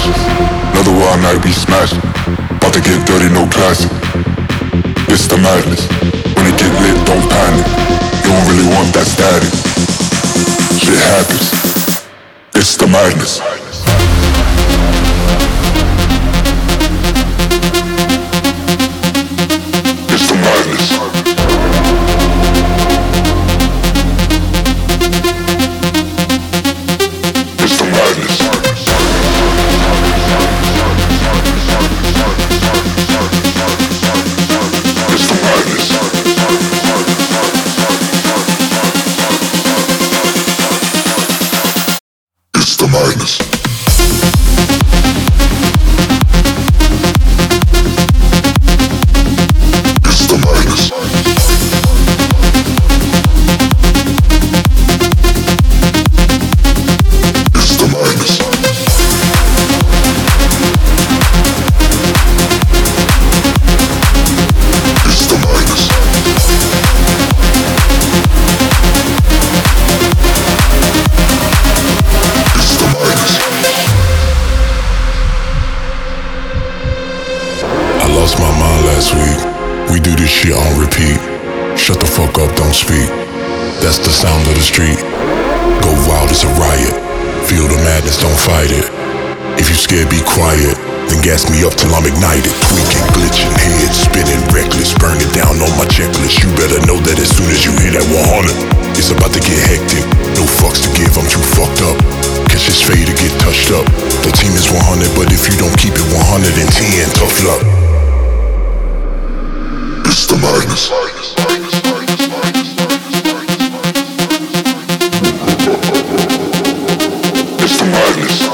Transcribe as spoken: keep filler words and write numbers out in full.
sessions. Another wild night we smashed. About to get dirty, no classic. It's the madness. When it get lit, don't panic. You don't really want that static. Shit happens. It's the madness. It's the madness. It's the madness. It's the madness. It's the madness. On repeat. Shut the fuck up, don't speak. That's the sound of the street. Go wild, it's a riot. Feel the madness, don't fight it. If you scared, be quiet. Then gas me up till I'm ignited. Tweaking, glitching, head spinning, reckless. Burn it down on my checklist. You better know that as soon as you hear that one hundred, it's about to get hectic. No fucks to give, I'm too fucked up. Catch this fade to get touched up. The team is one hundred, but if you don't keep it one hundred ten, tough luck. It's the madness. It's the madness.